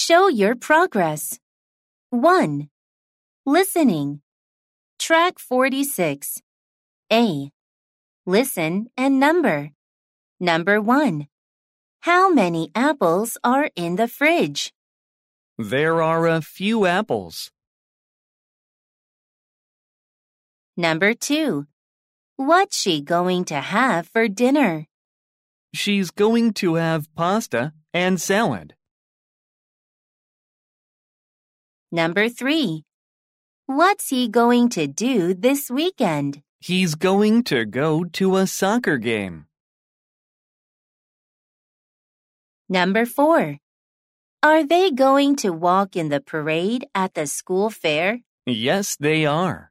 Show your progress. 1. Listening. Track 46. A. Listen and number. Number 1. How many apples are in the fridge? There are a few apples. Number 2. What's she going to have for dinner? She's going to have pasta and salad. Number 3. What's he going to do this weekend? He's going to go to a soccer game. Number 4. Are they going to walk in the parade at the school fair? Yes, they are.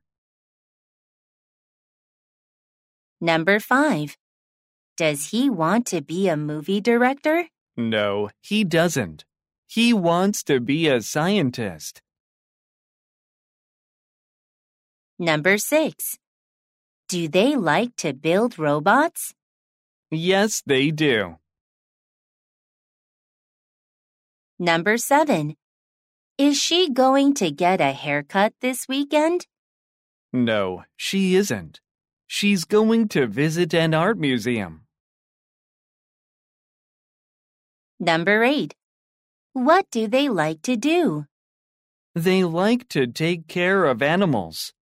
Number 5. Does he want to be a movie director? No, he doesn't. He wants to be a scientist. Number 6. Do they like to build robots? Yes, they do. Number 7. Is she going to get a haircut this weekend? No, she isn't. She's going to visit an art museum. Number 8. What do they like to do? They like to take care of animals.